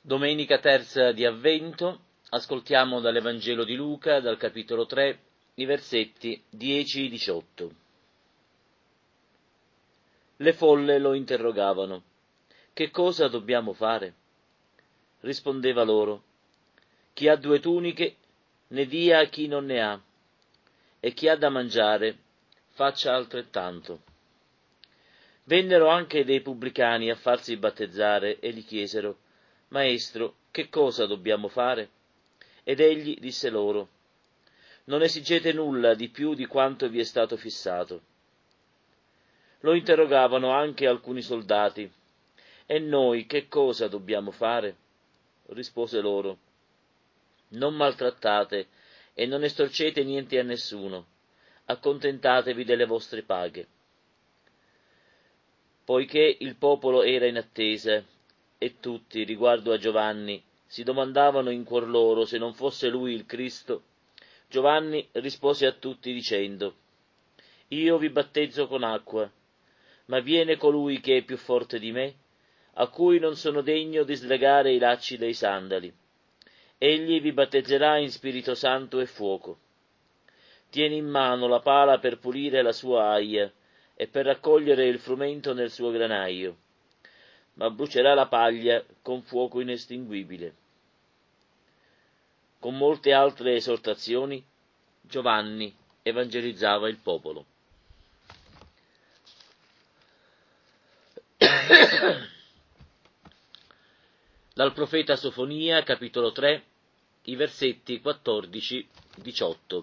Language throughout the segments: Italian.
Domenica terza di Avvento, ascoltiamo dall'Evangelo di Luca, dal capitolo 3, i versetti 10-18. Le folle lo interrogavano: «Che cosa dobbiamo fare?» Rispondeva loro: «Chi ha 2 tuniche ne dia a chi non ne ha, e chi ha da mangiare faccia altrettanto». Vennero anche dei pubblicani a farsi battezzare e gli chiesero: «Maestro, che cosa dobbiamo fare?» Ed egli disse loro: «Non esigete nulla di più di quanto vi è stato fissato». Lo interrogavano anche alcuni soldati: «E noi che cosa dobbiamo fare?» Rispose loro: «Non maltrattate e non estorcete niente a nessuno, accontentatevi delle vostre paghe». Poiché il popolo era in attesa, e tutti, riguardo a Giovanni, si domandavano in cuor loro se non fosse lui il Cristo, Giovanni rispose a tutti dicendo: «Io vi battezzo con acqua, ma viene colui che è più forte di me, a cui non sono degno di slegare i lacci dei sandali. Egli vi battezzerà in Spirito Santo e fuoco. Tiene in mano la pala per pulire la sua aia e per raccogliere il frumento nel suo granaio, ma brucerà la paglia con fuoco inestinguibile». Con molte altre esortazioni, Giovanni evangelizzava il popolo. Dal profeta Sofonia, capitolo 3, i versetti 14-18.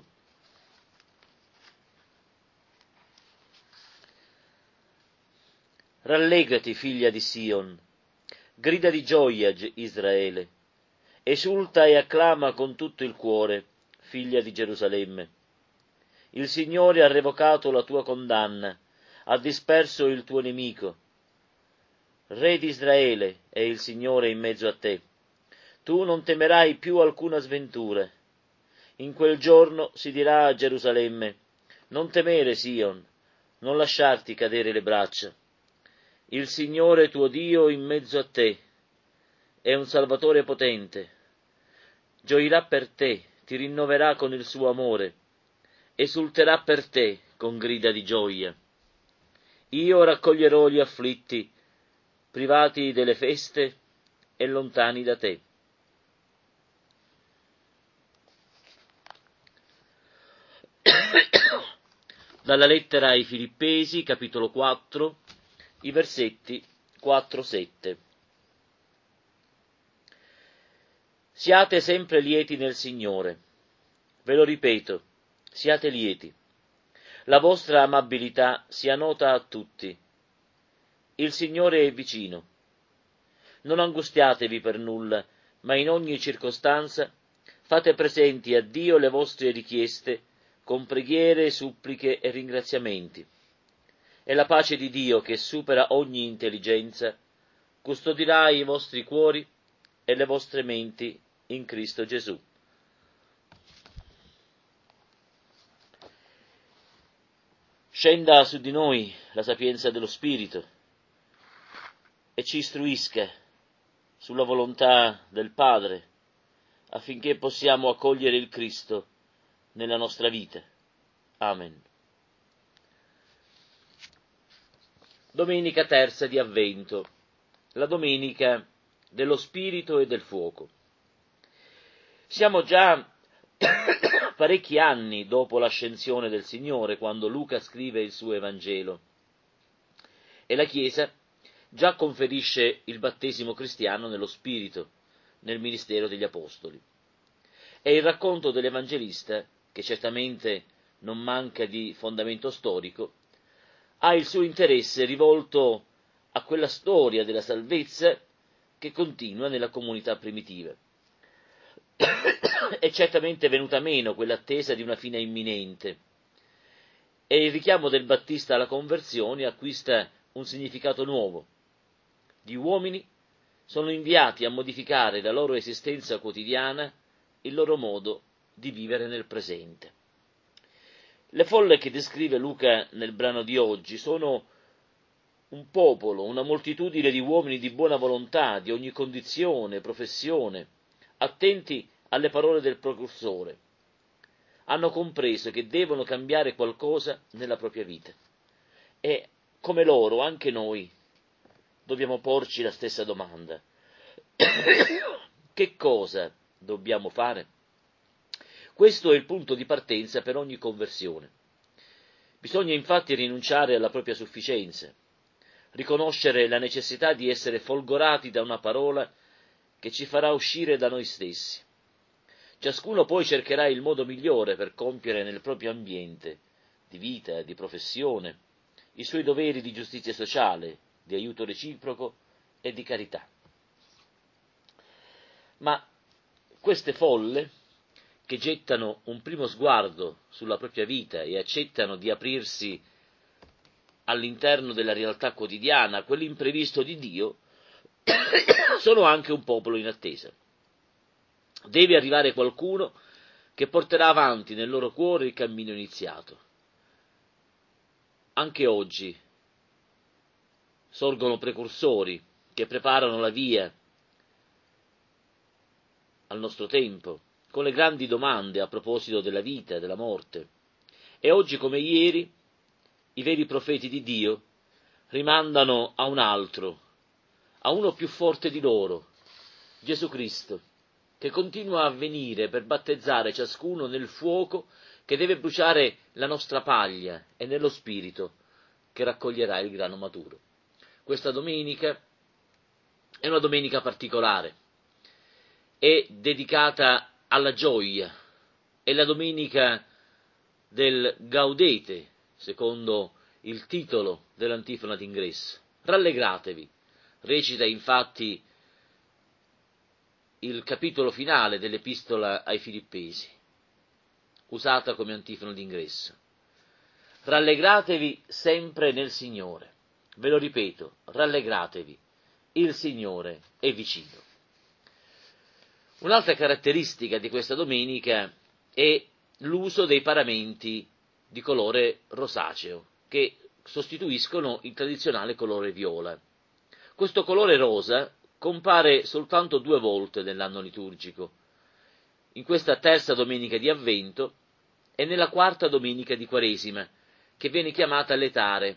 Rallegrati, figlia di Sion, grida di gioia, Israele, esulta e acclama con tutto il cuore, figlia di Gerusalemme. Il Signore ha revocato la tua condanna, ha disperso il tuo nemico. Re di Israele è il Signore in mezzo a te. Tu non temerai più alcuna sventura. In quel giorno si dirà a Gerusalemme: non temere, Sion, non lasciarti cadere le braccia. Il Signore tuo Dio in mezzo a te è un Salvatore potente. Gioirà per te, ti rinnoverà con il suo amore, esulterà per te con grida di gioia. Io raccoglierò gli afflitti, privati delle feste e lontani da te. Dalla lettera ai Filippesi, capitolo 4, i versetti 4-7. Siate sempre lieti nel Signore. Ve lo ripeto, siate lieti. La vostra amabilità sia nota a tutti. Il Signore è vicino. Non angustiatevi per nulla, ma in ogni circostanza fate presenti a Dio le vostre richieste con preghiere, suppliche e ringraziamenti. E la pace di Dio, che supera ogni intelligenza, custodirà i vostri cuori e le vostre menti in Cristo Gesù. Scenda su di noi la sapienza dello Spirito e ci istruisca sulla volontà del Padre, affinché possiamo accogliere il Cristo nella nostra vita. Amen. Domenica terza di Avvento, la domenica dello Spirito e del fuoco. Siamo già parecchi anni dopo l'ascensione del Signore, quando Luca scrive il suo Evangelo, e la Chiesa già conferisce il battesimo cristiano nello Spirito, nel ministero degli Apostoli. E il racconto dell'Evangelista, che certamente non manca di fondamento storico, ha il suo interesse rivolto a quella storia della salvezza che continua nella comunità primitiva. È certamente venuta meno quell'attesa di una fine imminente, e il richiamo del Battista alla conversione acquista un significato nuovo. Gli uomini sono inviati a modificare la loro esistenza quotidiana, il loro modo di vivere nel presente. Le folle che descrive Luca nel brano di oggi sono un popolo, una moltitudine di uomini di buona volontà, di ogni condizione, professione, attenti alle parole del precursore, hanno compreso che devono cambiare qualcosa nella propria vita. E come loro, anche noi, dobbiamo porci la stessa domanda. Che cosa dobbiamo fare? Questo è il punto di partenza per ogni conversione. Bisogna infatti rinunciare alla propria sufficienza, riconoscere la necessità di essere folgorati da una parola che ci farà uscire da noi stessi. Ciascuno poi cercherà il modo migliore per compiere nel proprio ambiente di vita, di professione, i suoi doveri di giustizia sociale, di aiuto reciproco e di carità. Ma queste folle, che gettano un primo sguardo sulla propria vita e accettano di aprirsi all'interno della realtà quotidiana, quell'imprevisto di Dio, sono anche un popolo in attesa. Deve arrivare qualcuno che porterà avanti nel loro cuore il cammino iniziato. Anche oggi sorgono precursori che preparano la via al nostro tempo, con le grandi domande a proposito della vita e della morte. E oggi come ieri i veri profeti di Dio rimandano a un altro, a uno più forte di loro, Gesù Cristo, che continua a venire per battezzare ciascuno nel fuoco che deve bruciare la nostra paglia e nello spirito che raccoglierà il grano maturo. Questa domenica è una domenica particolare, è dedicata alla gioia, è la domenica del Gaudete, secondo il titolo dell'antifona d'ingresso. Rallegratevi, recita infatti il capitolo finale dell'Epistola ai Filippesi, usata come antifona d'ingresso. Rallegratevi sempre nel Signore. Ve lo ripeto, rallegratevi, il Signore è vicino. Un'altra caratteristica di questa domenica è l'uso dei paramenti di colore rosaceo, che sostituiscono il tradizionale colore viola. Questo colore rosa compare soltanto 2 volte nell'anno liturgico, in questa terza domenica di Avvento e nella quarta domenica di Quaresima, che viene chiamata letare,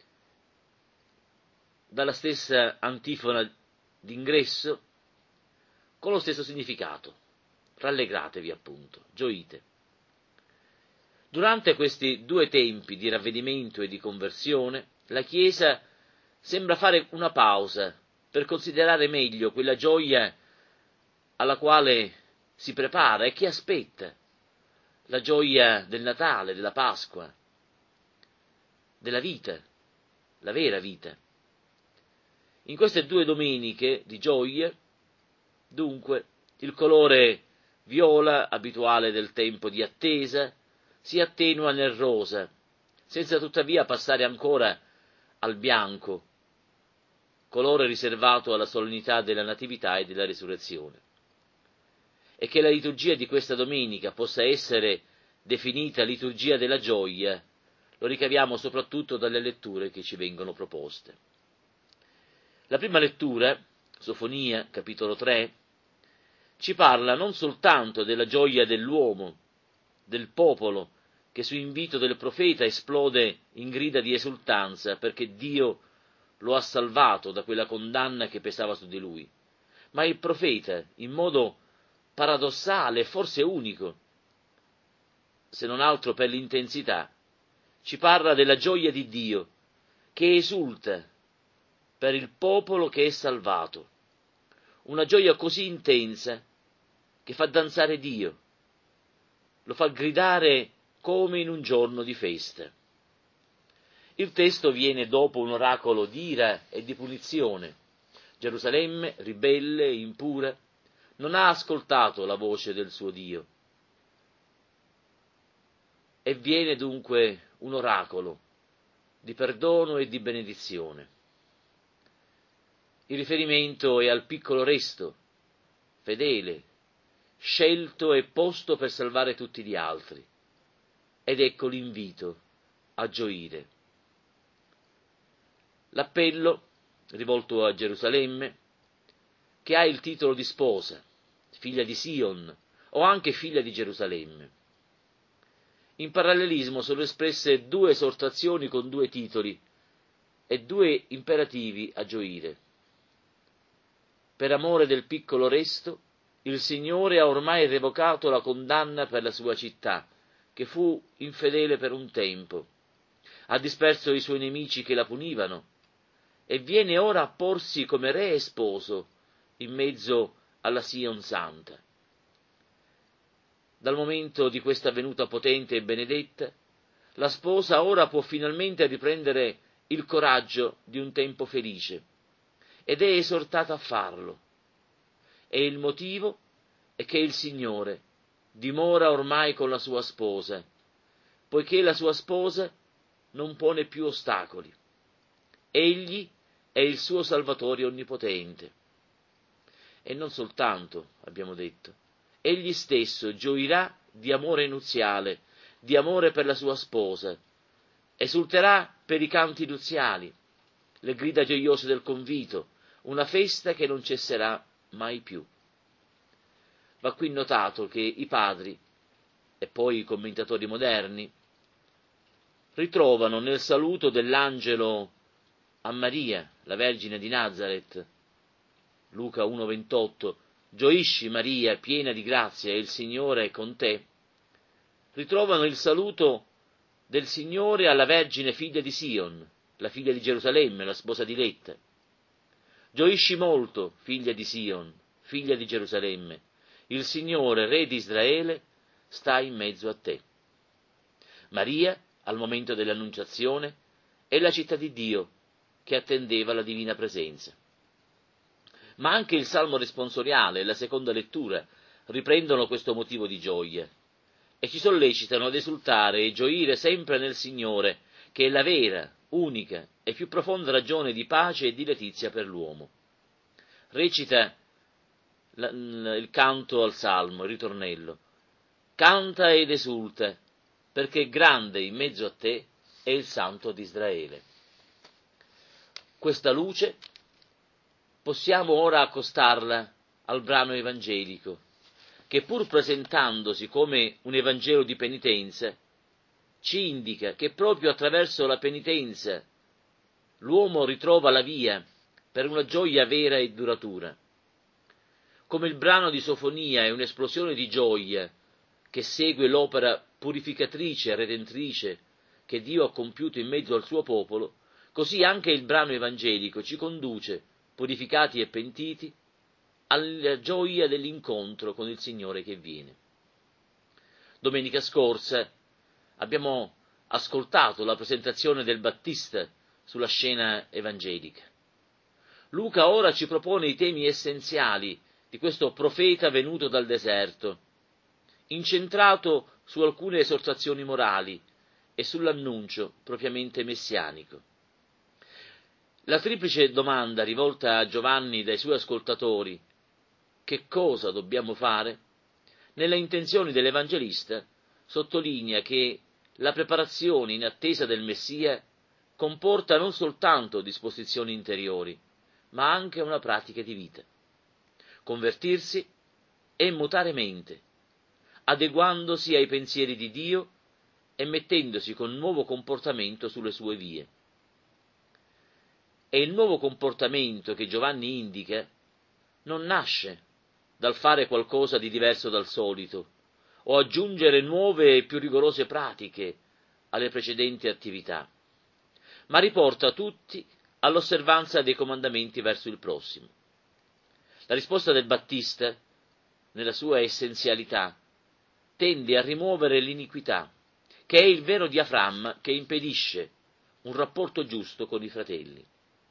dalla stessa antifona d'ingresso, con lo stesso significato. Rallegratevi, appunto, gioite. Durante questi 2 tempi di ravvedimento e di conversione, la Chiesa sembra fare una pausa per considerare meglio quella gioia alla quale si prepara e che aspetta, la gioia del Natale, della Pasqua, della vita, la vera vita. In queste 2 domeniche di gioia, dunque, il colore viola, abituale del tempo di attesa, si attenua nel rosa, senza tuttavia passare ancora al bianco, colore riservato alla solennità della Natività e della Resurrezione. E che la liturgia di questa domenica possa essere definita liturgia della gioia, lo ricaviamo soprattutto dalle letture che ci vengono proposte. La prima lettura, Sofonia, capitolo 3, ci parla non soltanto della gioia dell'uomo, del popolo, che su invito del profeta esplode in grida di esultanza perché Dio lo ha salvato da quella condanna che pesava su di lui. Ma il profeta, in modo paradossale e forse unico, se non altro per l'intensità, ci parla della gioia di Dio, che esulta per il popolo che è salvato. Una gioia così intensa che fa danzare Dio, lo fa gridare come in un giorno di festa. Il testo viene dopo un oracolo di ira e di punizione. Gerusalemme, ribelle e impura, non ha ascoltato la voce del suo Dio. E viene dunque un oracolo di perdono e di benedizione. Il riferimento è al piccolo resto, fedele, scelto e posto per salvare tutti gli altri. Ed ecco l'invito a gioire. L'appello rivolto a Gerusalemme, che ha il titolo di sposa, figlia di Sion o anche figlia di Gerusalemme. In parallelismo sono espresse due esortazioni con due titoli e due imperativi a gioire. Per amore del piccolo resto, il Signore ha ormai revocato la condanna per la sua città, che fu infedele per un tempo, ha disperso i suoi nemici che la punivano, e viene ora a porsi come re e sposo in mezzo alla Sion santa. Dal momento di questa venuta potente e benedetta, la sposa ora può finalmente riprendere il coraggio di un tempo felice, ed è esortata a farlo. E il motivo è che il Signore dimora ormai con la sua sposa, poiché la sua sposa non pone più ostacoli. Egli è il suo Salvatore onnipotente. E non soltanto, abbiamo detto, egli stesso gioirà di amore nuziale, di amore per la sua sposa, esulterà per i canti nuziali, le grida gioiose del convito, una festa che non cesserà mai più. Va qui notato che i padri, e poi i commentatori moderni, ritrovano nel saluto dell'angelo a Maria, la Vergine di Nazaret, Luca 1,28, gioisci Maria, piena di grazia, il Signore è con te, ritrovano il saluto del Signore alla Vergine figlia di Sion, la figlia di Gerusalemme, la sposa diletta. Gioisci molto, figlia di Sion, figlia di Gerusalemme, il Signore, Re di Israele, sta in mezzo a te. Maria, al momento dell'annunciazione, è la città di Dio che attendeva la divina presenza. Ma anche il Salmo responsoriale e la seconda lettura riprendono questo motivo di gioia e ci sollecitano ad esultare e gioire sempre nel Signore, che è la vera, unica e più profonda ragione di pace e di letizia per l'uomo. Recita il canto al Salmo, il ritornello: canta ed esulta, perché grande in mezzo a te è il Santo di Israele. Questa luce possiamo ora accostarla al brano evangelico, che pur presentandosi come un Evangelo di penitenza, ci indica che proprio attraverso la penitenza l'uomo ritrova la via per una gioia vera e duratura. Come il brano di Sofonia è un'esplosione di gioia che segue l'opera purificatrice e redentrice che Dio ha compiuto in mezzo al suo popolo, così anche il brano evangelico ci conduce, purificati e pentiti, alla gioia dell'incontro con il Signore che viene. Domenica scorsa abbiamo ascoltato la presentazione del Battista sulla scena evangelica. Luca ora ci propone i temi essenziali di questo profeta venuto dal deserto, incentrato su alcune esortazioni morali e sull'annuncio propriamente messianico. La triplice domanda rivolta a Giovanni dai suoi ascoltatori, che cosa dobbiamo fare, nelle intenzioni dell'Evangelista sottolinea che la preparazione in attesa del Messia comporta non soltanto disposizioni interiori, ma anche una pratica di vita. Convertirsi e mutare mente, adeguandosi ai pensieri di Dio e mettendosi con nuovo comportamento sulle sue vie. E il nuovo comportamento che Giovanni indica non nasce dal fare qualcosa di diverso dal solito, o aggiungere nuove e più rigorose pratiche alle precedenti attività, ma riporta tutti all'osservanza dei comandamenti verso il prossimo. La risposta del Battista, nella sua essenzialità, tende a rimuovere l'iniquità, che è il vero diaframma che impedisce un rapporto giusto con i fratelli.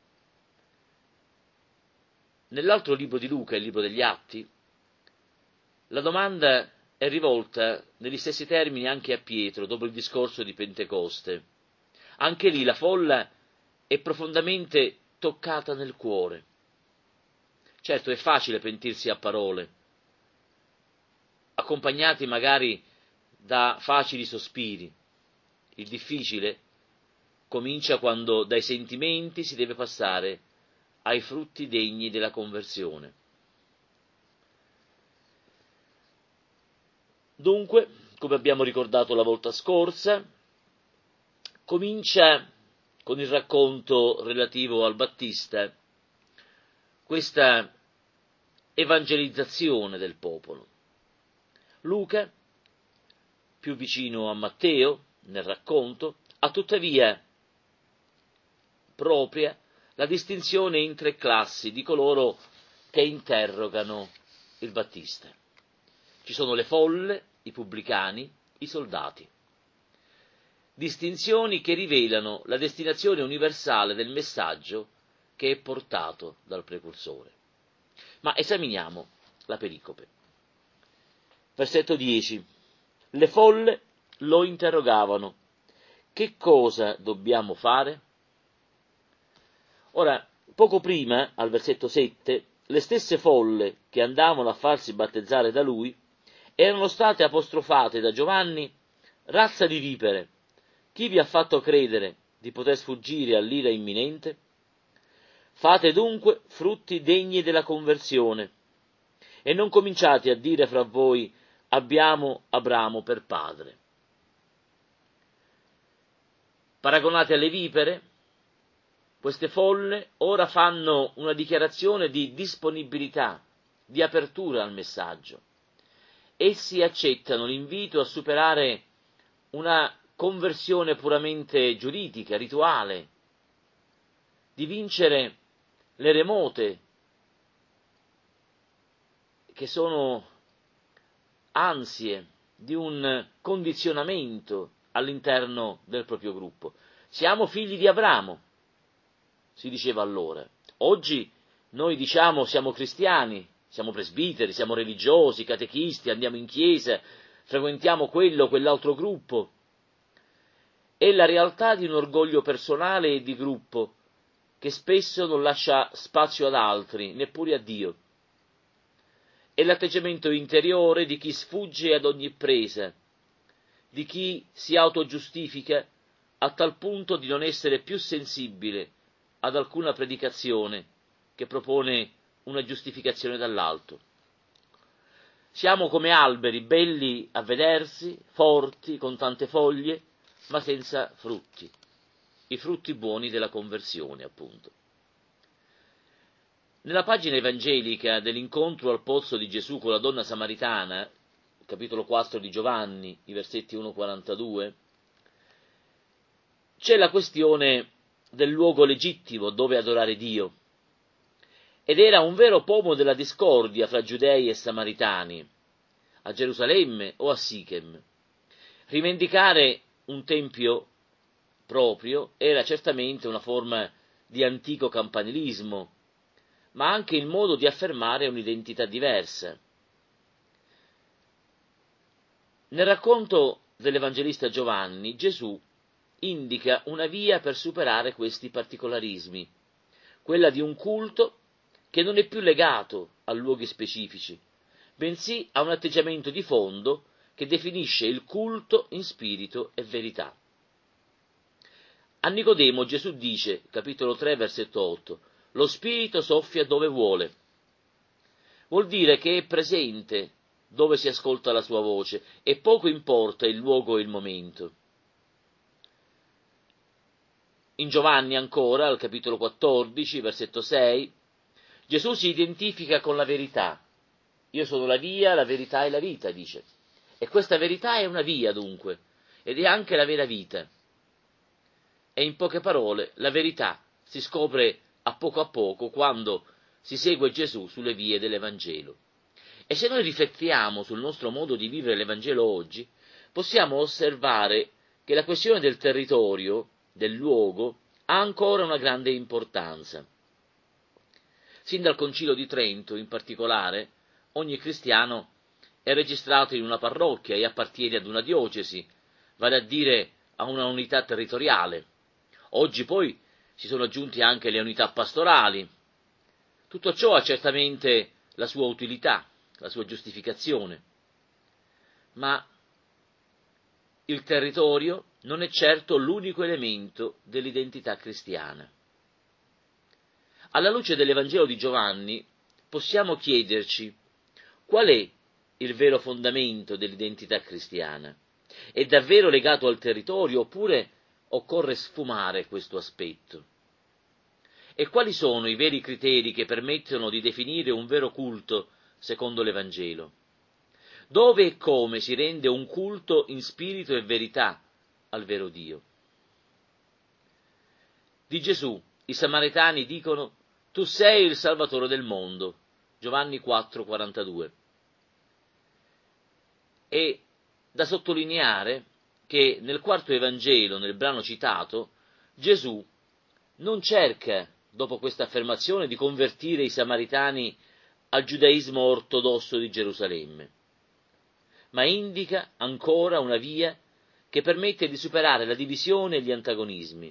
Nell'altro libro di Luca, il libro degli Atti, la domanda è rivolta negli stessi termini anche a Pietro, dopo il discorso di Pentecoste. Anche lì la folla è profondamente toccata nel cuore. Certo, è facile pentirsi a parole, accompagnati magari da facili sospiri. Il difficile comincia quando dai sentimenti si deve passare ai frutti degni della conversione. Dunque, come abbiamo ricordato la volta scorsa, comincia con il racconto relativo al Battista questa evangelizzazione del popolo. Luca, più vicino a Matteo nel racconto, ha tuttavia propria la distinzione in tre classi di coloro che interrogano il Battista. Ci sono le folle, i pubblicani, i soldati. Distinzioni che rivelano la destinazione universale del messaggio che è portato dal precursore. Ma esaminiamo la pericope. Versetto 10. Le folle lo interrogavano: che cosa dobbiamo fare? Ora, poco prima, al versetto 7, le stesse folle che andavano a farsi battezzare da lui erano state apostrofate da Giovanni: razza di vipere, chi vi ha fatto credere di poter sfuggire all'ira imminente? Fate dunque frutti degni della conversione e non cominciate a dire fra voi: abbiamo Abramo per padre. Paragonate alle vipere, queste folle ora fanno una dichiarazione di disponibilità, di apertura al messaggio. Essi accettano l'invito a superare una conversione puramente giuridica, rituale, di vincere le remote, che sono ansie di un condizionamento all'interno del proprio gruppo. Siamo figli di Abramo, si diceva allora. Oggi noi diciamo siamo cristiani, siamo presbiteri, siamo religiosi, catechisti, andiamo in chiesa, frequentiamo quello o quell'altro gruppo. È la realtà di un orgoglio personale e di gruppo che spesso non lascia spazio ad altri, neppure a Dio. È l'atteggiamento interiore di chi sfugge ad ogni presa, di chi si autogiustifica a tal punto di non essere più sensibile ad alcuna predicazione che propone una giustificazione dall'alto. Siamo come alberi belli a vedersi, forti, con tante foglie, ma senza frutti. I frutti buoni della conversione, appunto. Nella pagina evangelica dell'incontro al pozzo di Gesù con la donna samaritana, capitolo 4 di Giovanni, i versetti 1-42, c'è la questione del luogo legittimo dove adorare Dio. Ed era un vero pomo della discordia fra giudei e samaritani, a Gerusalemme o a Sichem. Rivendicare un tempio proprio era certamente una forma di antico campanilismo, ma anche il modo di affermare un'identità diversa. Nel racconto dell'Evangelista Giovanni, Gesù indica una via per superare questi particolarismi, quella di un culto che non è più legato a luoghi specifici, bensì a un atteggiamento di fondo che definisce il culto in spirito e verità. A Nicodemo Gesù dice, capitolo 3, versetto 8, lo Spirito soffia dove vuole. Vuol dire che è presente dove si ascolta la sua voce e poco importa il luogo e il momento. In Giovanni ancora, al capitolo 14, versetto 6, Gesù si identifica con la verità. Io sono la via, la verità e la vita, dice. E questa verità è una via, dunque, ed è anche la vera vita. E in poche parole, la verità si scopre a poco quando si segue Gesù sulle vie dell'Evangelo. E se noi riflettiamo sul nostro modo di vivere l'Evangelo oggi, possiamo osservare che la questione del territorio, del luogo, ha ancora una grande importanza. Sin dal Concilio di Trento, in particolare, ogni cristiano è registrato in una parrocchia e appartiene ad una diocesi, vale a dire a una unità territoriale. Oggi poi si sono aggiunti anche le unità pastorali. Tutto ciò ha certamente la sua utilità, la sua giustificazione. Ma il territorio non è certo l'unico elemento dell'identità cristiana. Alla luce dell'Evangelo di Giovanni possiamo chiederci qual è il vero fondamento dell'identità cristiana. È davvero legato al territorio oppure occorre sfumare questo aspetto? E quali sono i veri criteri che permettono di definire un vero culto secondo l'Evangelo? Dove e come si rende un culto in spirito e verità al vero Dio? Di Gesù i Samaritani dicono: tu sei il Salvatore del mondo. Giovanni 4,42. È da sottolineare che nel quarto Evangelo, nel brano citato, Gesù non cerca, dopo questa affermazione, di convertire i Samaritani al giudaismo ortodosso di Gerusalemme, ma indica ancora una via che permette di superare la divisione e gli antagonismi.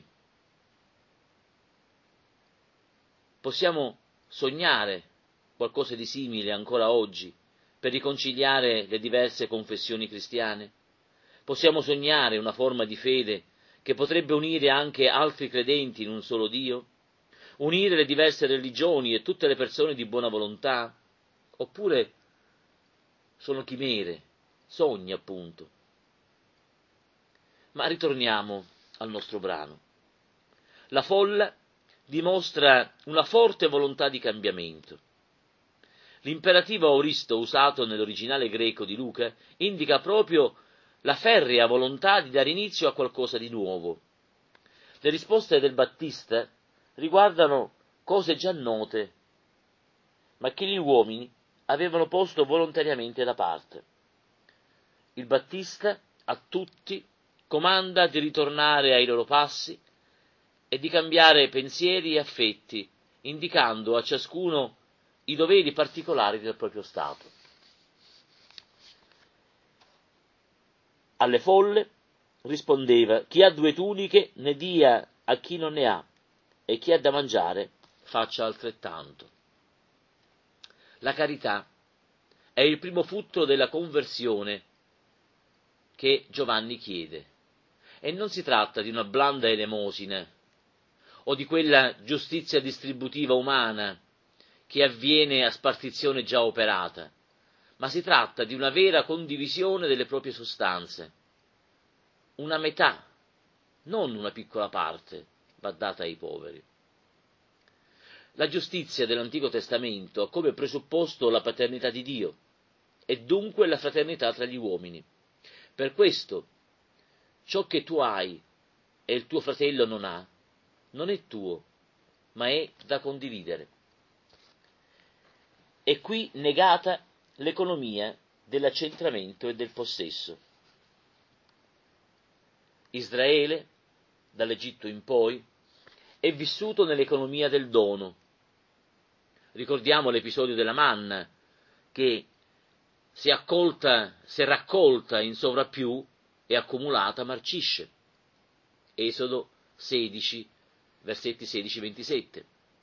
Possiamo sognare qualcosa di simile ancora oggi per riconciliare le diverse confessioni cristiane? Possiamo sognare una forma di fede che potrebbe unire anche altri credenti in un solo Dio? Unire le diverse religioni e tutte le persone di buona volontà? Oppure sono chimere, sogni appunto? Ma ritorniamo al nostro brano. La folla dimostra una forte volontà di cambiamento. L'imperativo aoristo usato nell'originale greco di Luca indica proprio la ferrea volontà di dare inizio a qualcosa di nuovo. Le risposte del Battista riguardano cose già note, ma che gli uomini avevano posto volontariamente da parte. Il Battista a tutti comanda di ritornare ai loro passi e di cambiare pensieri e affetti, indicando a ciascuno i doveri particolari del proprio stato. Alle folle rispondeva: chi ha 2 tuniche ne dia a chi non ne ha, e chi ha da mangiare faccia altrettanto. La carità è il primo frutto della conversione che Giovanni chiede, e non si tratta di una blanda elemosina o di quella giustizia distributiva umana che avviene a spartizione già operata, ma si tratta di una vera condivisione delle proprie sostanze. Una metà, non una piccola parte, va data ai poveri. La giustizia dell'Antico Testamento ha come presupposto la paternità di Dio e dunque la fraternità tra gli uomini. Per questo, ciò che tu hai e il tuo fratello non ha, non è tuo, ma è da condividere. È qui negata l'economia dell'accentramento e del possesso. Israele, dall'Egitto in poi, è vissuto nell'economia del dono. Ricordiamo l'episodio della manna, che se raccolta in sovrappiù e accumulata marcisce. Esodo 16, versetti 16-27.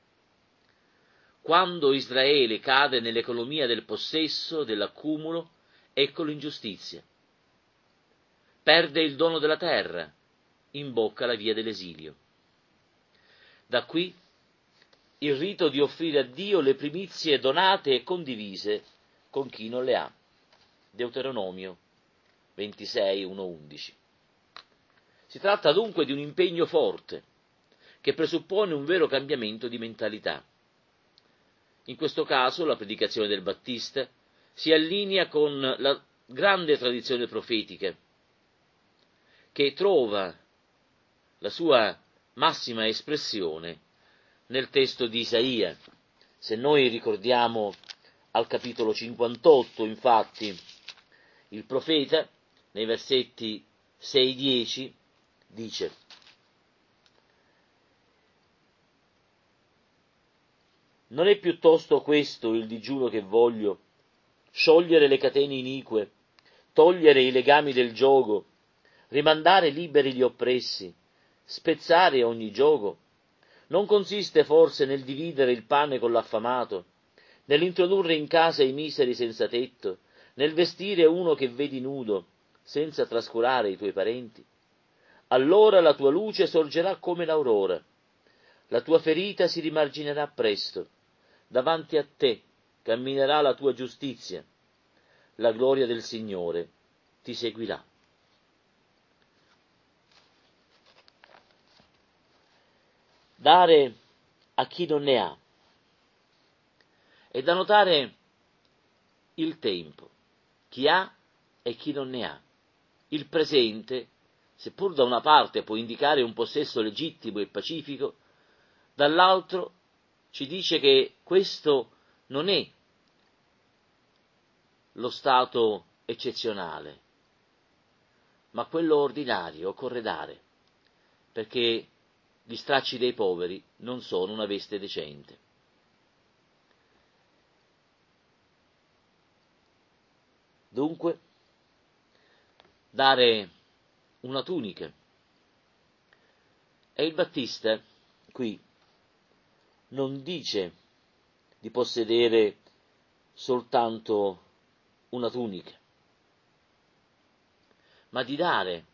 Quando Israele cade nell'economia del possesso, dell'accumulo, ecco l'ingiustizia. Perde il dono della terra, imbocca la via dell'esilio. Da qui il rito di offrire a Dio le primizie donate e condivise con chi non le ha. Deuteronomio 26, 1-11. Si tratta dunque di un impegno forte, che presuppone un vero cambiamento di mentalità. In questo caso la predicazione del Battista si allinea con la grande tradizione profetica, che trova la sua massima espressione nel testo di Isaia. Se noi ricordiamo al capitolo 58, infatti, il profeta, nei versetti 6-10, dice: non è piuttosto questo il digiuno che voglio, sciogliere le catene inique, togliere i legami del giogo, rimandare liberi gli oppressi, spezzare ogni giogo? Non consiste forse nel dividere il pane con l'affamato, nell'introdurre in casa i miseri senza tetto, nel vestire uno che vedi nudo, senza trascurare i tuoi parenti, allora la tua luce sorgerà come l'aurora, la tua ferita si rimarginerà presto, davanti a te camminerà la tua giustizia, la gloria del Signore ti seguirà. Dare a chi non ne ha. È da notare il tempo, chi ha e chi non ne ha. Il presente, seppur da una parte può indicare un possesso legittimo e pacifico, dall'altro ci dice che questo non è lo stato eccezionale, ma quello ordinario. Occorre dare, perché gli stracci dei poveri non sono una veste decente. Dunque, dare una tunica. E il Battista qui non dice di possedere soltanto una tunica, ma di dare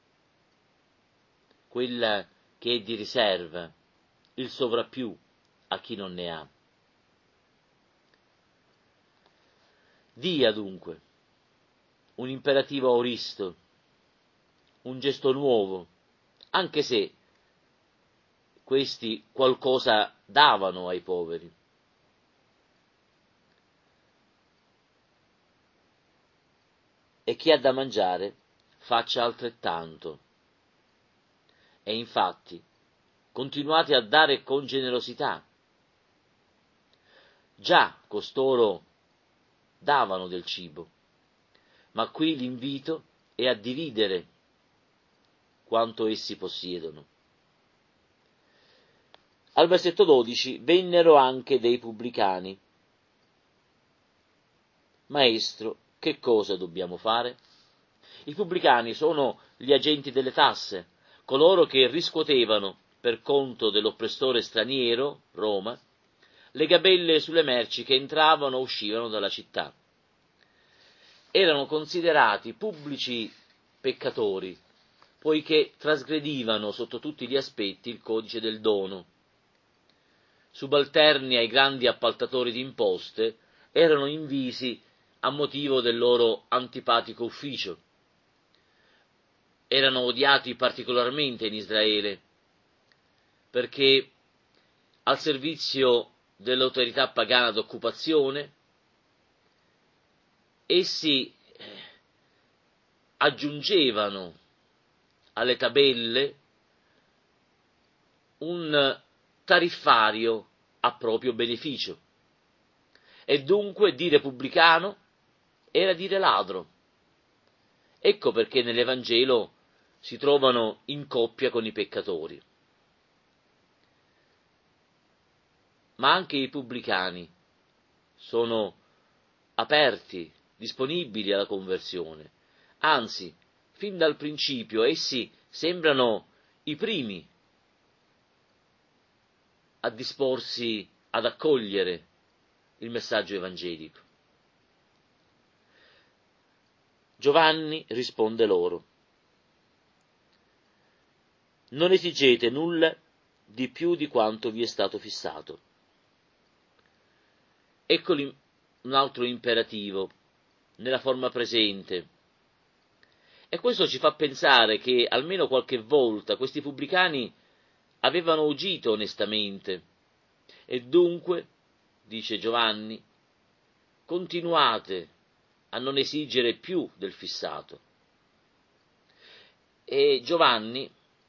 quella che è di riserva, il sovrappiù a chi non ne ha. Dia dunque un imperativo auristo, un gesto nuovo, anche se questi qualcosa davano ai poveri. E chi ha da mangiare faccia altrettanto. E infatti continuate a dare con generosità. Già costoro davano del cibo, ma qui l'invito è a dividere quanto essi possiedono. Al versetto 12 vennero anche dei pubblicani. Maestro, che cosa dobbiamo fare? I pubblicani sono gli agenti delle tasse, coloro che riscuotevano, per conto dell'oppressore straniero, Roma, le gabelle sulle merci che entravano o uscivano dalla città. Erano considerati pubblici peccatori, poiché trasgredivano sotto tutti gli aspetti il codice del dono. Subalterni ai grandi appaltatori di imposte, erano invisi a motivo del loro antipatico ufficio. Erano odiati particolarmente in Israele, perché al servizio dell'autorità pagana d'occupazione essi aggiungevano alle tabelle un tariffario a proprio beneficio, e dunque dire pubblicano era dire ladro. Ecco perché nell'Evangelo si trovano in coppia con i peccatori. Ma anche i pubblicani sono aperti, disponibili alla conversione. Anzi, fin dal principio essi sembrano i primi a disporsi ad accogliere il messaggio evangelico. Giovanni risponde loro: non esigete nulla di più di quanto vi è stato fissato. Eccoli un altro imperativo, nella forma presente. E questo ci fa pensare che almeno qualche volta questi pubblicani avevano agito onestamente, e dunque, dice Giovanni, continuate a non esigere più del fissato. E Giovanni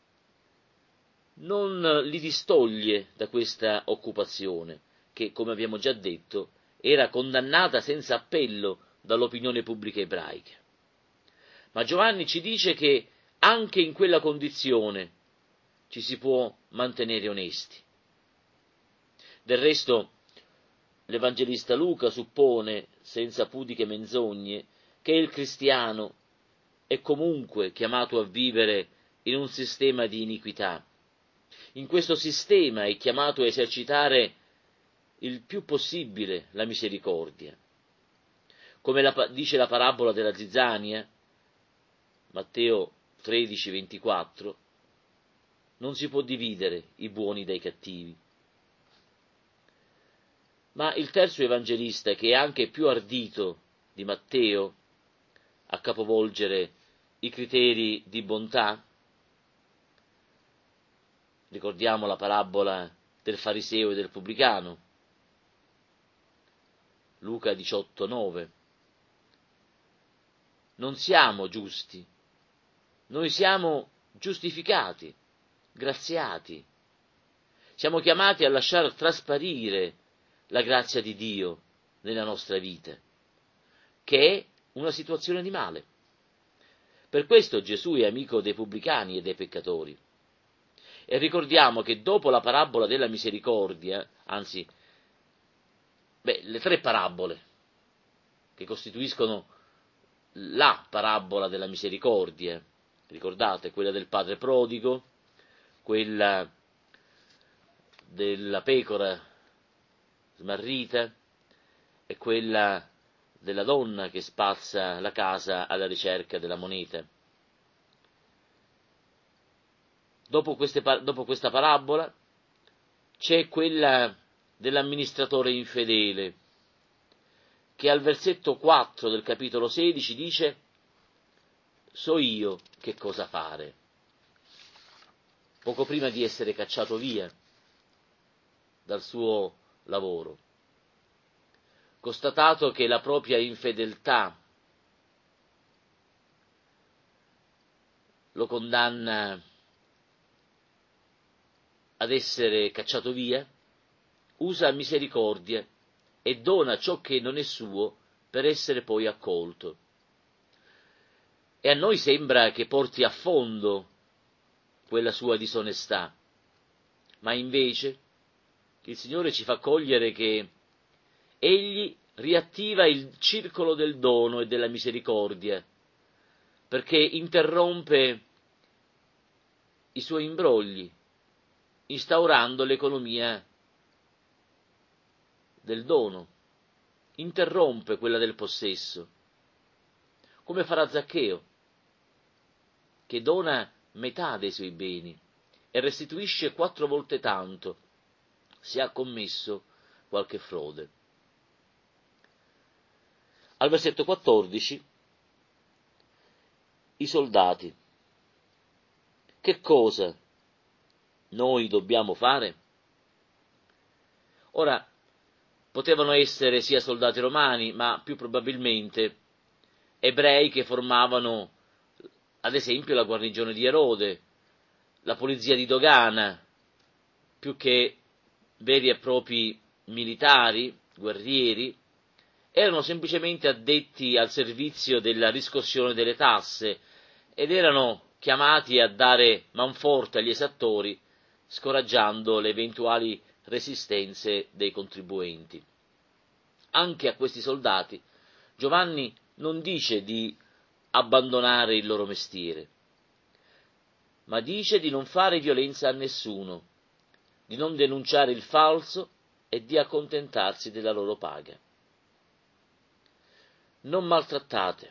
non li distoglie da questa occupazione, che, come abbiamo già detto, era condannata senza appello dall'opinione pubblica ebraica. Ma Giovanni ci dice che anche in quella condizione ci si può mantenere onesti. Del resto, l'Evangelista Luca suppone, senza pudiche menzogne, che il cristiano è comunque chiamato a vivere in un sistema di iniquità. In questo sistema è chiamato a esercitare il più possibile la misericordia. Come dice la parabola della zizzania, Matteo 13, 24, non si può dividere i buoni dai cattivi. Ma il terzo evangelista, che è anche più ardito di Matteo a capovolgere i criteri di bontà, ricordiamo la parabola del fariseo e del pubblicano, Luca 18, 9. Non siamo giusti, noi siamo giustificati, graziati. Siamo chiamati a lasciar trasparire la grazia di Dio nella nostra vita, che è una situazione di male. Per questo Gesù è amico dei pubblicani e dei peccatori. E ricordiamo che dopo la parabola della misericordia, anzi, le tre parabole che costituiscono la parabola della misericordia, ricordate, quella del padre prodigo, quella della pecora smarrita e quella della donna che spazza la casa alla ricerca della moneta. Dopo questa parabola c'è quella dell'amministratore infedele, che al versetto 4 del capitolo 16 dice: so io che cosa fare. Poco prima di essere cacciato via dal suo lavoro, constatato che la propria infedeltà lo condanna ad essere cacciato via, usa misericordia e dona ciò che non è suo per essere poi accolto. E a noi sembra che porti a fondo quella sua disonestà, ma invece il Signore ci fa cogliere che Egli riattiva il circolo del dono e della misericordia, perché interrompe i suoi imbrogli, instaurando l'economia del dono, interrompe quella del possesso, come farà Zaccheo, che dona metà dei suoi beni e restituisce 4 volte tanto se ha commesso qualche frode. Al versetto 14, i soldati. Che cosa noi dobbiamo fare? Ora, potevano essere sia soldati romani, ma più probabilmente ebrei che formavano, ad esempio, la guarnigione di Erode, la polizia di dogana, più che veri e propri militari, guerrieri, erano semplicemente addetti al servizio della riscossione delle tasse ed erano chiamati a dare manforte agli esattori, scoraggiando le eventuali resistenze dei contribuenti. Anche a questi soldati Giovanni non dice di abbandonare il loro mestiere, ma dice di non fare violenza a nessuno, di non denunciare il falso e di accontentarsi della loro paga. Non maltrattate.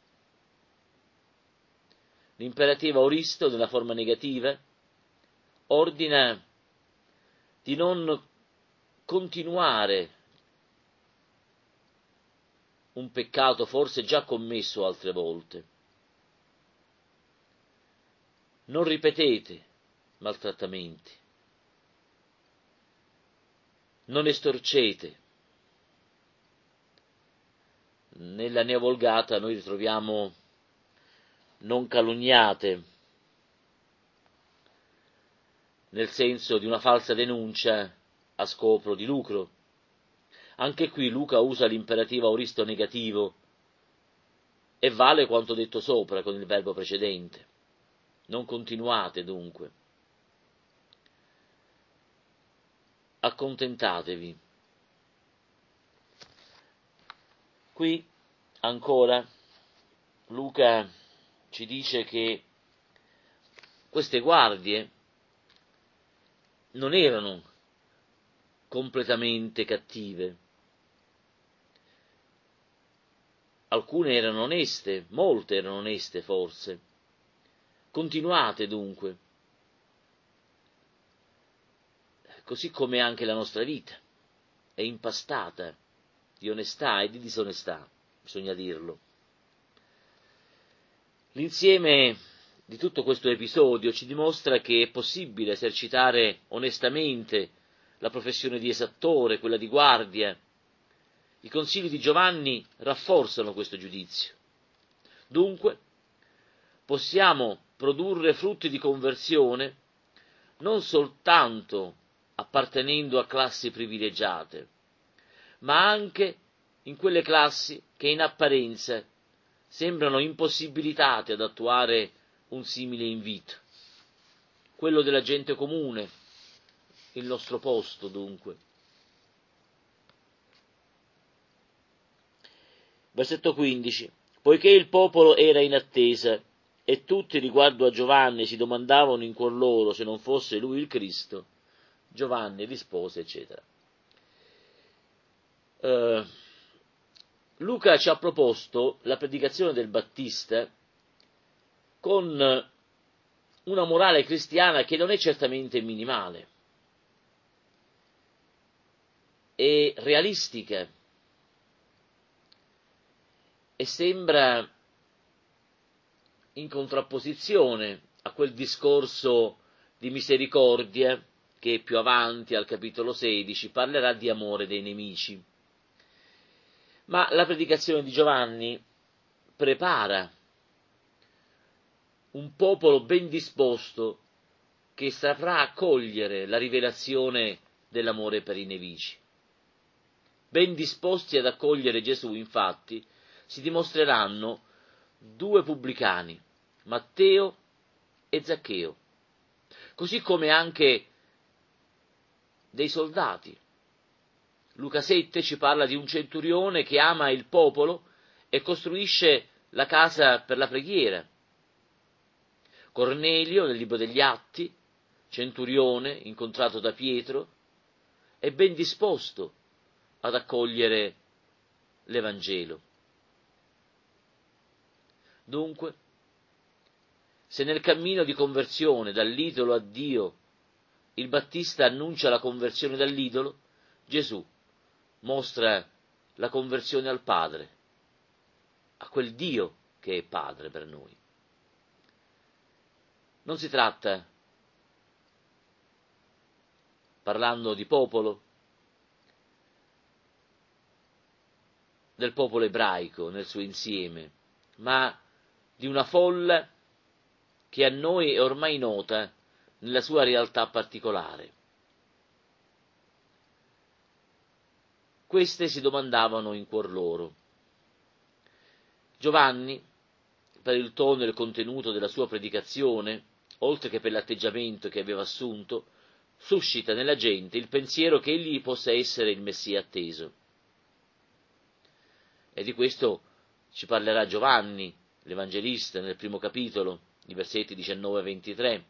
L'imperativo auristo, nella forma negativa, ordina di non continuare un peccato forse già commesso altre volte. Non ripetete maltrattamenti. Non estorcete. Nella Neovulgata noi ritroviamo non calunniate, nel senso di una falsa denuncia a scopo di lucro. Anche qui Luca usa l'imperativo auristo negativo e vale quanto detto sopra con il verbo precedente. Non continuate dunque. Accontentatevi. Qui ancora Luca ci dice che queste guardie non erano completamente cattive. Alcune erano oneste, molte erano oneste forse, Continuate dunque, così come anche la nostra vita è impastata di onestà e di disonestà, bisogna dirlo. L'insieme di tutto questo episodio ci dimostra che è possibile esercitare onestamente la professione di esattore, quella di guardia. I consigli di Giovanni rafforzano questo giudizio. Dunque, possiamo produrre frutti di conversione non soltanto appartenendo a classi privilegiate, ma anche in quelle classi che in apparenza sembrano impossibilitate ad attuare un simile invito. Quello della gente comune, il nostro posto dunque. Versetto 15. Poiché il popolo era in attesa e tutti riguardo a Giovanni si domandavano in cuor loro se non fosse lui il Cristo, Giovanni rispose, eccetera. Luca ci ha proposto la predicazione del Battista con una morale cristiana che non è certamente minimale, è realistica e sembra in contrapposizione a quel discorso di misericordia che più avanti al capitolo 16 parlerà di amore dei nemici. Ma la predicazione di Giovanni prepara un popolo ben disposto che saprà accogliere la rivelazione dell'amore per i nemici. Ben disposti ad accogliere Gesù, infatti, si dimostreranno due pubblicani, Matteo e Zaccheo, così come anche dei soldati. Luca 7 ci parla di un centurione che ama il popolo e costruisce la casa per la preghiera. Cornelio, nel libro degli Atti, centurione incontrato da Pietro, è ben disposto ad accogliere l'Evangelo. Dunque, se nel cammino di conversione dall'idolo a Dio il Battista annuncia la conversione dall'idolo, Gesù mostra la conversione al Padre, a quel Dio che è Padre per noi. Non si tratta, parlando di popolo, del popolo ebraico nel suo insieme, ma di una folla che a noi è ormai nota nella sua realtà particolare. Queste si domandavano in cuor loro. Giovanni, per il tono e il contenuto della sua predicazione, oltre che per l'atteggiamento che aveva assunto, suscita nella gente il pensiero che egli possa essere il Messia atteso. E di questo ci parlerà Giovanni, l'Evangelista, nel primo capitolo, i versetti 19 e 23.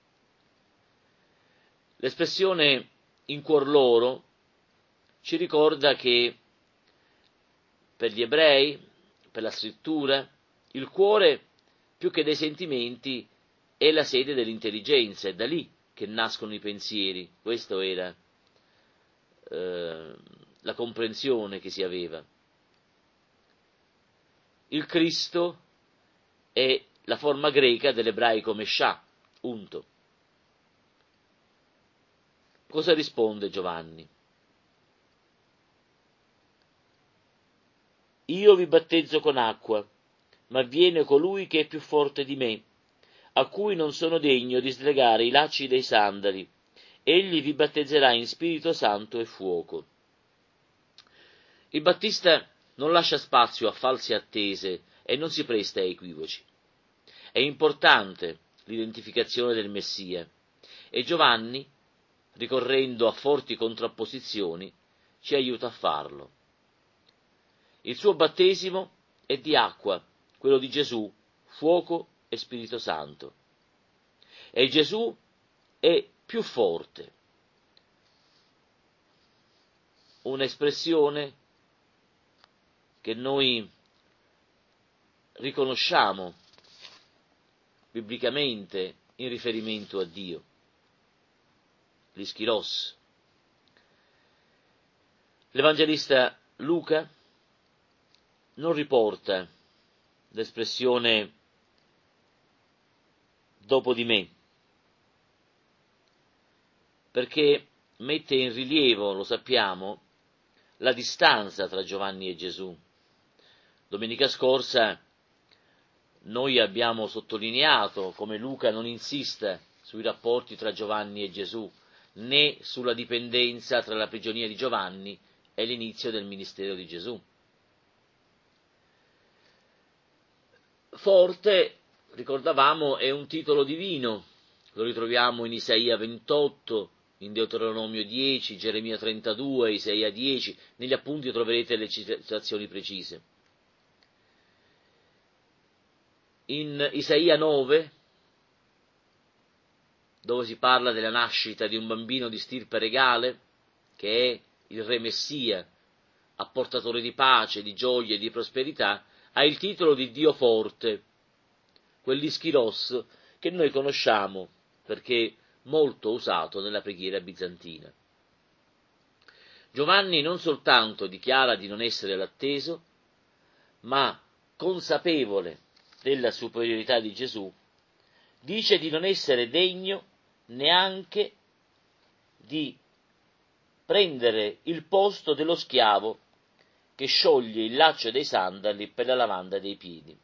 L'espressione in cuor loro ci ricorda che per gli ebrei, per la scrittura, il cuore, più che dei sentimenti, è la sede dell'intelligenza, è da lì che nascono i pensieri. Questa era la comprensione che si aveva. Il Cristo è la forma greca dell'ebraico Meshà, unto. Cosa risponde Giovanni? Io vi battezzo con acqua, ma viene colui che è più forte di me, a cui non sono degno di slegare i lacci dei sandali. Egli vi battezzerà in Spirito Santo e fuoco. Il Battista non lascia spazio a false attese e non si presta a equivoci. È importante l'identificazione del Messia e Giovanni, ricorrendo a forti contrapposizioni, ci aiuta a farlo. Il suo battesimo è di acqua, quello di Gesù, fuoco e Spirito Santo. E Gesù è più forte. Un'espressione che noi riconosciamo biblicamente in riferimento a Dio, l'Ischiros. L'Evangelista Luca non riporta l'espressione dopo di me, perché mette in rilievo, lo sappiamo, la distanza tra Giovanni e Gesù. Domenica scorsa noi abbiamo sottolineato come Luca non insista sui rapporti tra Giovanni e Gesù, né sulla dipendenza tra la prigionia di Giovanni e l'inizio del ministero di Gesù. Forte, ricordavamo, è un titolo divino, lo ritroviamo in Isaia 28, in Deuteronomio 10, Geremia 32, Isaia 10, negli appunti troverete le citazioni precise. In Isaia 9, dove si parla della nascita di un bambino di stirpe regale, che è il Re Messia, apportatore di pace, di gioia e di prosperità, ha il titolo di Dio forte, quell'Ischiros che noi conosciamo perché molto usato nella preghiera bizantina. Giovanni non soltanto dichiara di non essere l'atteso, ma consapevole della superiorità di Gesù, dice di non essere degno neanche di prendere il posto dello schiavo che scioglie il laccio dei sandali per la lavanda dei piedi.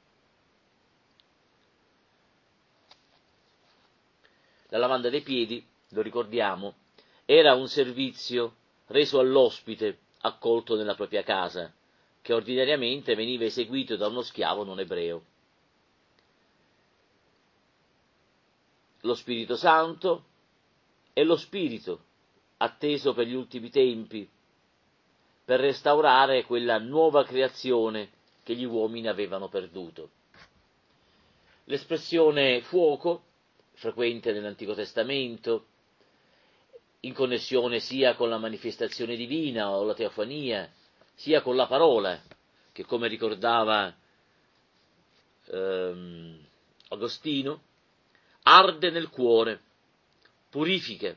La lavanda dei piedi, lo ricordiamo, era un servizio reso all'ospite accolto nella propria casa, che ordinariamente veniva eseguito da uno schiavo non ebreo. Lo Spirito Santo è lo Spirito atteso per gli ultimi tempi, per restaurare quella nuova creazione che gli uomini avevano perduto. L'espressione fuoco, frequente nell'Antico Testamento, in connessione sia con la manifestazione divina o la teofania, sia con la parola, che come ricordava Agostino, arde nel cuore, purifica,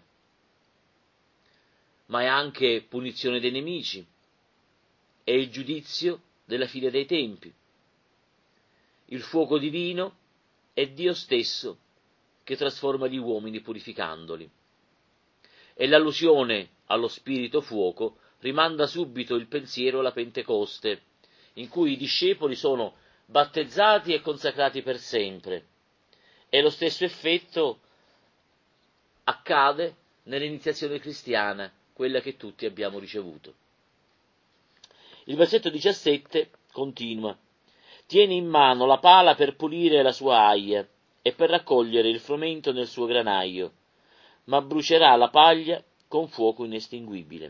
ma è anche punizione dei nemici, è il giudizio della fine dei tempi. Il fuoco divino è Dio stesso che trasforma gli uomini purificandoli. E l'allusione allo spirito fuoco rimanda subito il pensiero alla Pentecoste, in cui i discepoli sono battezzati e consacrati per sempre. E lo stesso effetto accade nell'iniziazione cristiana, quella che tutti abbiamo ricevuto. Il versetto 17 continua: tiene in mano la pala per pulire la sua aia e per raccogliere il frumento nel suo granaio, ma brucerà la paglia con fuoco inestinguibile.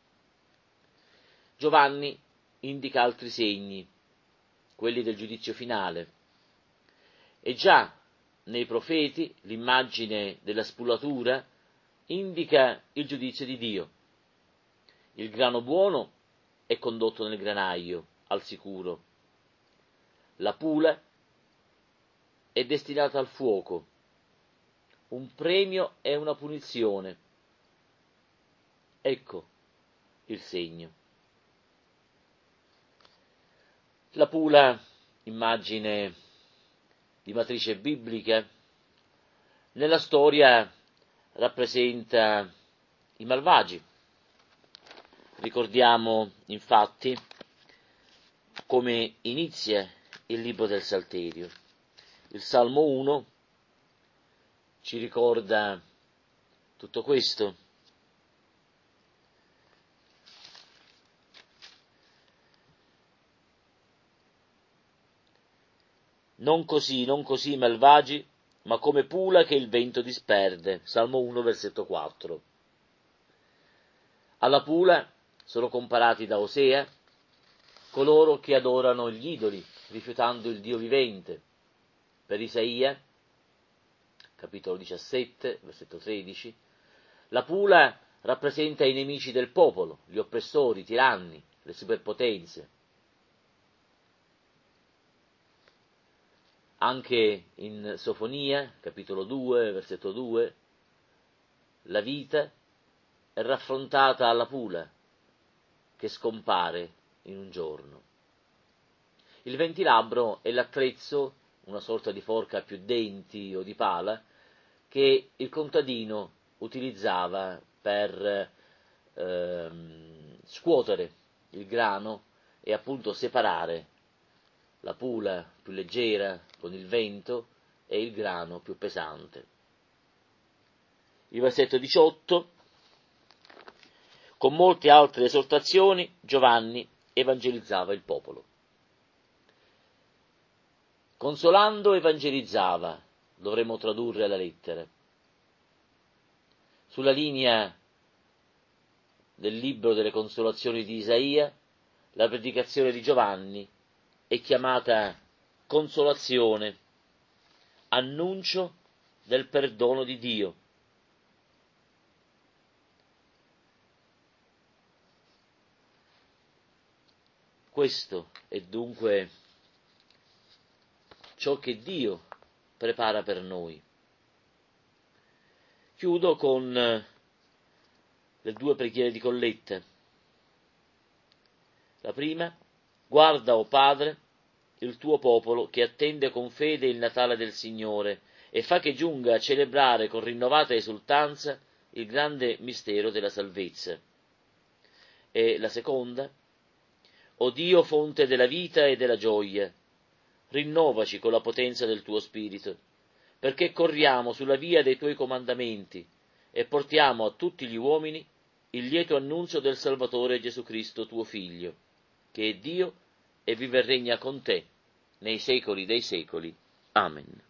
Giovanni indica altri segni, quelli del giudizio finale, e già nei profeti l'immagine della spulatura indica il giudizio di Dio. Il grano buono è condotto nel granaio, al sicuro. La pula è destinata al fuoco. Un premio e una punizione. Ecco il segno. La pula, immagine di matrice biblica, nella storia rappresenta i malvagi. Ricordiamo infatti come inizia il libro del Salterio. Il Salmo 1 ci ricorda tutto questo. Non così, malvagi, ma come pula che il vento disperde. Salmo 1, versetto 4. Alla pula sono comparati da Osea coloro che adorano gli idoli, rifiutando il Dio vivente. Per Isaia, capitolo 17, versetto 13, la pula rappresenta i nemici del popolo, gli oppressori, i tiranni, le superpotenze. Anche in Sofonia, capitolo 2, versetto 2, la vita è raffrontata alla pula che scompare in un giorno. Il ventilabro è l'attrezzo, una sorta di forca a più denti o di pala, che il contadino utilizzava per scuotere il grano e appunto separare la pula più leggera con il vento e il grano più pesante. Il versetto 18: con molte altre esortazioni Giovanni evangelizzava il popolo. Consolando evangelizzava, dovremmo tradurre alla lettera. Sulla linea del libro delle consolazioni di Isaia, la predicazione di Giovanni è chiamata consolazione, annuncio del perdono di Dio. Questo è dunque ciò che Dio prepara per noi. Chiudo con le 2 preghiere di colletta. La prima: guarda, o Padre, il tuo popolo che attende con fede il Natale del Signore e fa che giunga a celebrare con rinnovata esultanza il grande mistero della salvezza. E la seconda: o Dio, fonte della vita e della gioia, rinnovaci con la potenza del tuo Spirito, perché corriamo sulla via dei tuoi comandamenti e portiamo a tutti gli uomini il lieto annunzio del Salvatore Gesù Cristo, tuo Figlio, che è Dio e vive e regna con te nei secoli dei secoli. Amen.